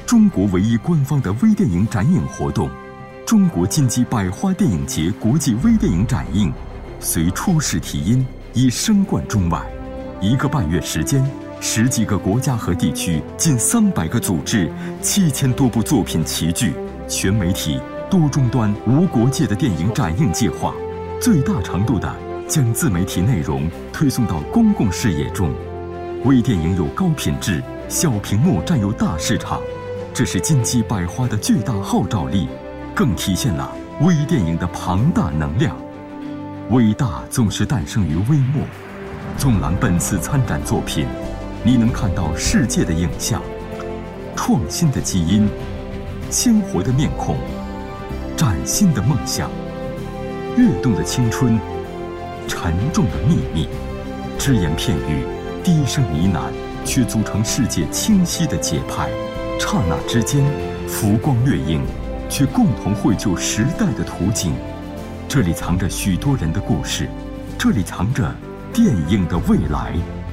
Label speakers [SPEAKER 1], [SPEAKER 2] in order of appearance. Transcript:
[SPEAKER 1] 中国唯一官方的微电影展映活动——中国金鸡百花电影节国际微电影展映，随初试啼音已声冠中外。1个半月时间，10几个国家和地区，近300个组织，7000多部作品齐聚，全媒体、多终端、无国界的电影展映计划，最大程度地将自媒体内容推送到公共视野中。微电影有高品质，小屏幕占有大市场，这是金鸡百花的巨大号召力，更体现了微电影的庞大能量。伟大总是诞生于微末。纵览本次参展作品，你能看到世界的影像、创新的基因、鲜活的面孔、崭新的梦想、跃动的青春、沉重的秘密。只言片语，低声呢喃，却组成世界清晰的节拍。刹那之间，浮光掠影，却共同绘就时代的图景。这里藏着许多人的故事，这里藏着电影的未来。